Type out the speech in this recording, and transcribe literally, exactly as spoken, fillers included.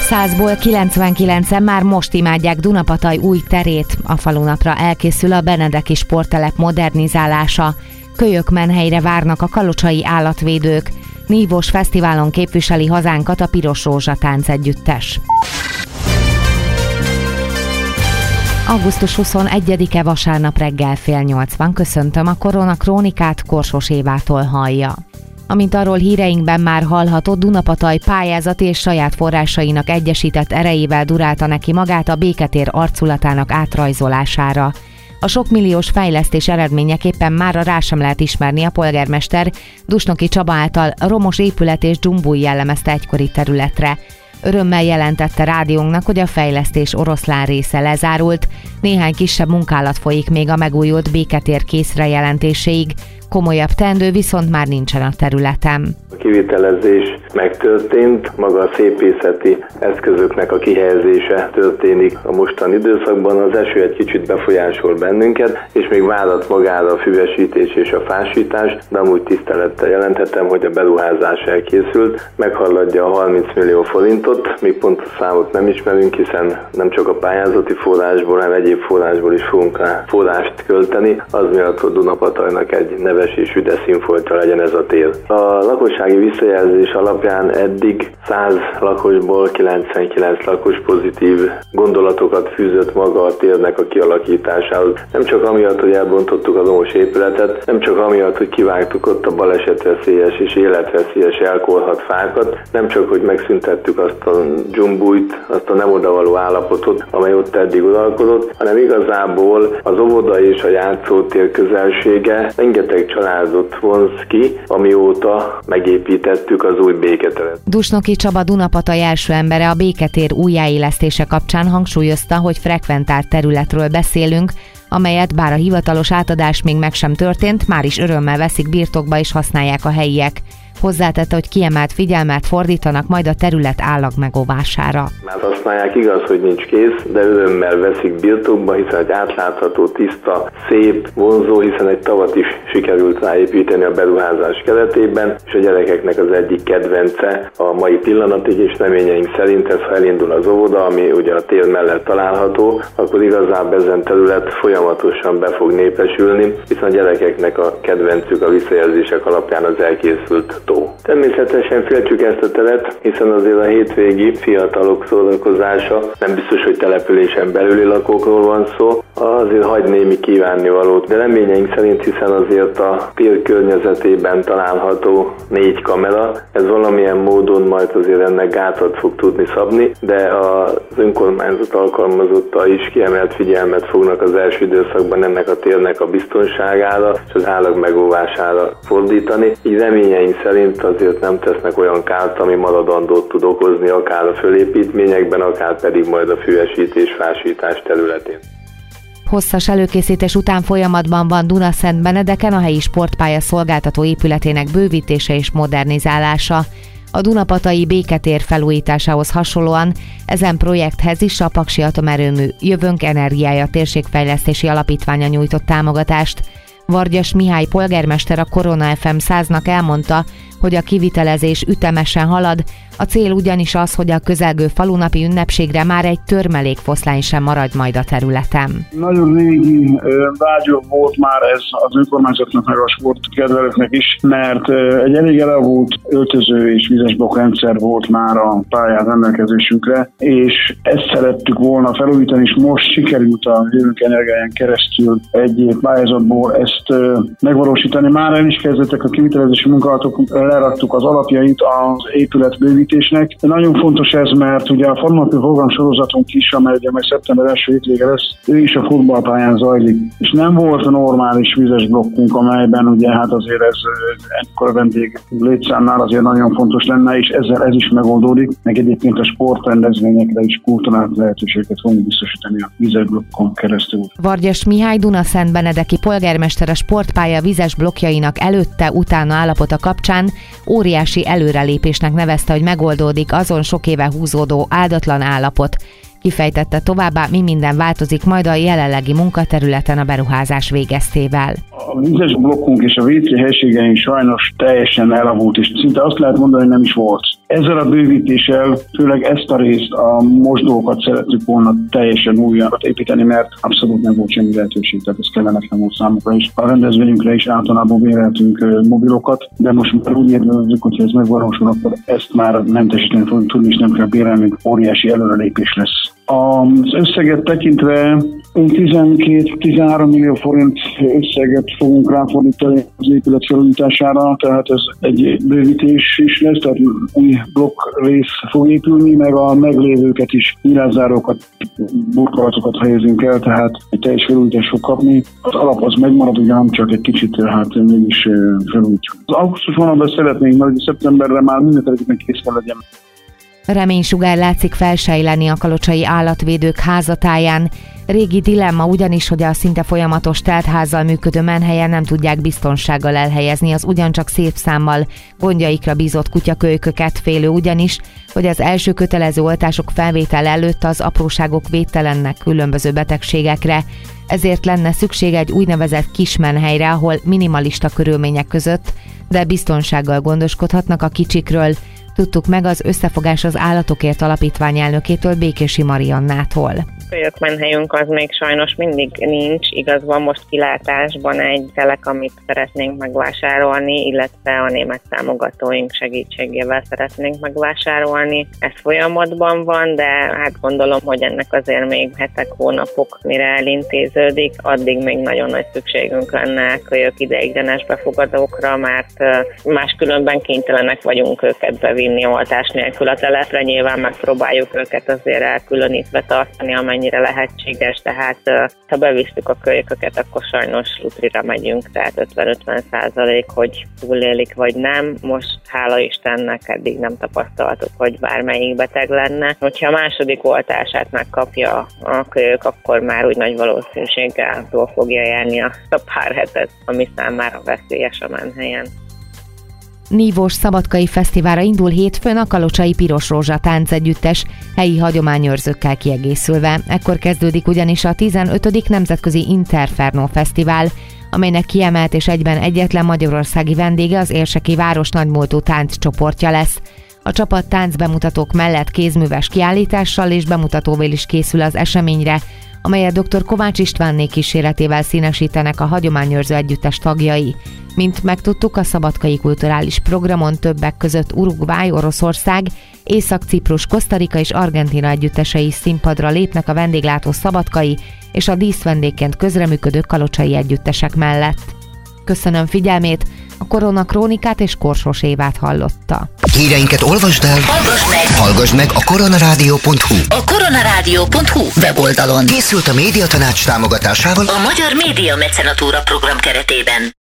Százból kilencvenkilencen már most imádják Dunapataj új terét. A falunapra elkészül a Benedeki Sporttelep modernizálása. Kölyökmenhelyre várnak a kalocsai állatvédők. Nívós fesztiválon képviseli hazánkat a Piros Rózsa táncegyüttes. augusztus huszonegyedike vasárnap reggel fél nyolcvan. Köszöntöm, a Korona Krónikát Korsos Évától hallja. Amint arról híreinkben már hallhatott, Dunapataj pályázati és saját forrásainak egyesített erejével durálta neki magát a Béketér arculatának átrajzolására. A sokmilliós fejlesztés eredményeképpen mára rá sem lehet ismerni a polgármester Dusnoki Csaba által romos épület és dzsumbúj jellemezte egykori területre. Örömmel jelentette rádiónknak, hogy a fejlesztés oroszlán része lezárult, néhány kisebb munkálat folyik még a megújult Béketér készre jelentéséig, komolyabb teendő viszont már nincsen a területen. A kivitelezés megtörtént, maga a szépészeti eszközöknek a kihelyezése történik a mostani időszakban, az eső egy kicsit befolyásol bennünket, és még várat magára a füvesítés és a fásítás, de amúgy tisztelettel jelenthetem, hogy a beruházás elkészült, meghaladja a harminc millió forintot, még pontos számot nem ismerünk, hiszen nem csak a pályázati forrásból, hanem egyéb forrásból is fogunk rá forrást költeni, az miatt, hogy Dunapatajnak egy neves és üde színfoltja legyen ez a tér. A lakossági visszajelzés alapján eddig száz lakosból kilencvenkilenc lakos pozitív gondolatokat fűzött maga a térnek a kialakításához. Nem csak amiatt, hogy elbontottuk a romos épületet, nem csak amiatt, hogy kivágtuk ott a balesetveszélyes és életveszélyes elkorhadt fákat, nem csak, hogy megszüntettük azt a dzsumbújt, azt a nem odavaló állapotot, amely ott eddig uralkodott, hanem igazából az óvoda és a játszótér közelsége rengeteg családot vonz ki, amióta megépítettük az új Béketeret. Dusnoki Csaba Dunapataj első embere a Béketér újjáélesztése kapcsán hangsúlyozta, hogy frekventált területről beszélünk, amelyet bár a hivatalos átadás még meg sem történt, már is örömmel veszik birtokba és használják a helyiek. Hozzátette, hogy kiemelt figyelmet fordítanak majd a terület állag megóvására. Már használják, igaz, hogy nincs kész, de örömmel veszik birtokba, hiszen egy átlátható, tiszta, szép, vonzó, hiszen egy tavat is sikerült ráépíteni a beruházás keretében, és a gyerekeknek az egyik kedvence a mai pillanatig, és reményeink szerint ez, ha elindul az óvoda, ami ugye a tér mellett található, akkor igazából ezen terület folyamatosan be fog népesülni, hiszen a gyerekeknek a kedvencük a visszajelzések alapján az elkészült tó. Természetesen féltjük ezt a teret, hiszen azért a hétvégi fiatalok szórakozása nem biztos, hogy településen belüli lakókról van szó, azért hagy némi kívánnivalót, de reményeink szerint, hiszen azért a tér környezetében található négy kamera, ez valamilyen módon majd azért ennek gátat fog tudni szabni, de az önkormányzat alkalmazotta is kiemelt figyelmet fognak az első időszakban ennek a térnek a biztonságára és az állag megóvására fordítani, így reményeink szerint azért nem tesznek olyan kárt, ami maradandót tud okozni akár a fölépítményekben, akár pedig majd a füvesítés-fásítás területén. Hosszas előkészítés után folyamatban van Dunaszentbenedeken a helyi sportpálya szolgáltató épületének bővítése és modernizálása. A Dunapatai Béketér felújításához hasonlóan ezen projekthez is a Paksi Atomerőmű Jövőnk Energiája térségfejlesztési alapítványa nyújtott támogatást. Vargyas Mihály polgármester a Korona ef em száznak elmondta, hogy a kivitelezés ütemesen halad, a cél ugyanis az, hogy a közelgő falunapi ünnepségre már egy törmelékfoszlány sem maradj majd a területen. Nagyon régi vágya volt már ez az önkormányzatnak meg a sportkedvelőknek is, mert egy elég elavult öltöző és vizesblokk rendszer volt már a pályán rendelkezésünkre, és ezt szerettük volna felújítani, és most sikerült a Jövőnk Energiáján keresztül egy pályázatból ezt megvalósítani. Már el is kezdettek a kivitelezési munkálatok, leraktuk az alapjait az épület bővítésnek. De nagyon fontos ez, mert ugye a falunapi programsorozatunk is, amely ugye majd szeptember első hétvége lesz, ő is a futballpályán zajlik. És nem volt normális vizes blokkunk, amelyben ugye hát azért ez ekkor a vendég létszámnál azért nagyon fontos lenne, és ezzel ez is megoldódik. Meg egyébként a sportrendezvényekre is kulturális lehetőséget fogunk biztosítani a vizes blokkon keresztül. Vargyas Mihály Dunaszentbenedeki polgármester a sportpálya vizes blokkjainak előtte utána állapota kapcsán óriási előrelépésnek nevezte, hogy megoldódik azon sok éve húzódó áldatlan állapot. Kifejtette továbbá, mi minden változik majd a jelenlegi munkaterületen a beruházás végeztével. A vizes blokkunk és a vé cé helységeink sajnos teljesen elavult, és szinte azt lehet mondani, hogy nem is volt. Ezzel a bővítéssel főleg ezt a részt, a mosdókat szerettük volna teljesen újat építeni, mert abszolút nem volt semmi lehetőség, tehát ez kellemetlen volt számukra is. A rendezvényünkre is általában béreltünk mobilokat, de most már úgy érdezzük, hogyha ez megvalósul, akkor ezt már mentesíteni fogunk tudni, és nem kell bérelnünk, óriási előrelépés lesz. Az összeget tekintve tizenkét-tizenhárom millió forint összeget fogunk ráfordítani az épület felújítására, tehát ez egy bővítés is lesz, tehát új blokk rész fog épülni, meg a meglévőket is, nyilászárókat, burkolatokat helyezünk el, tehát egy teljes felújítás fog kapni. Az alap az megmarad, ugye nem csak egy kicsit, hát mégis felújítjuk. Az augusztus hónapban szeretnénk, mert szeptemberre már mindenféleképpen kész kell legyen. Reménysugár látszik felsejleni a kalocsai állatvédők házatáján. Régi dilemma ugyanis, hogy a szinte folyamatos teltházzal működő menhelyen nem tudják biztonsággal elhelyezni az ugyancsak szép számmal gondjaikra bízott kutyakölyköket, félő ugyanis, hogy az első kötelező oltások felvétel előtt az apróságok védtelennek különböző betegségekre. Ezért lenne szükség egy úgynevezett kismenhelyre, ahol minimalista körülmények között, de biztonsággal gondoskodhatnak a kicsikről. Tudtuk meg az Összefogás az Állatokért Alapítvány elnökétől, Békési Mariannától. Kölyökmenhelyünk az még sajnos mindig nincs, igaz van most kilátásban egy telek, amit szeretnénk megvásárolni, illetve a német támogatóink segítségével szeretnénk megvásárolni. Ez folyamatban van, de hát gondolom, hogy ennek azért még hetek, hónapok mire elintéződik, addig még nagyon nagy szükségünk lenne kölyök ideiglenes befogadókra, mert máskülönben kénytelenek vagyunk őket bevinni oltás nélkül a telepre, nyilván megpróbáljuk őket azért elkülönítve tartani, amennyire lehetséges, tehát ha bevisszük a kölyököket, akkor sajnos lutrira megyünk, tehát ötven-ötven százalék, hogy túlélik vagy nem. Most hála Istennek eddig nem tapasztaltuk, hogy bármelyik beteg lenne. Hogyha a második oltását megkapja a kölyök, akkor már úgy nagy valószínűséggel túl fogja járni a pár hetet, ami számára veszélyes a menhelyen. Nívós Szabadkai Fesztiválra indul hétfőn a Kalocsai Piros Rózsa táncegyüttes, helyi hagyományőrzőkkel kiegészülve. Ekkor kezdődik ugyanis a tizenötödik Nemzetközi Interferno Fesztivál, amelynek kiemelt és egyben egyetlen magyarországi vendége az érseki város nagymúltú tánccsoportja lesz. A csapat táncbemutatók mellett kézműves kiállítással és bemutatóval is készül az eseményre, amelyet dr. Kovács Istvánné kíséretével színesítenek a hagyományőrző együttes tagjai. Mint megtudtuk, a szabadkai kulturális programon többek között Uruguay, Oroszország, Észak-Ciprus, Kosztarika és Argentína együttesei színpadra lépnek a vendéglátó szabadkai és a díszvendégként közreműködő kalocsai együttesek mellett. Köszönöm figyelmét, a Korona Krónikát és Korsos Évát hallotta. Híreinket olvasd el, hallgass meg, hallgass meg a koronarádió pont hu. A koronarádió pont hu weboldalon Készült a Médiatanács támogatásával a Magyar Média Mecenatúra program keretében.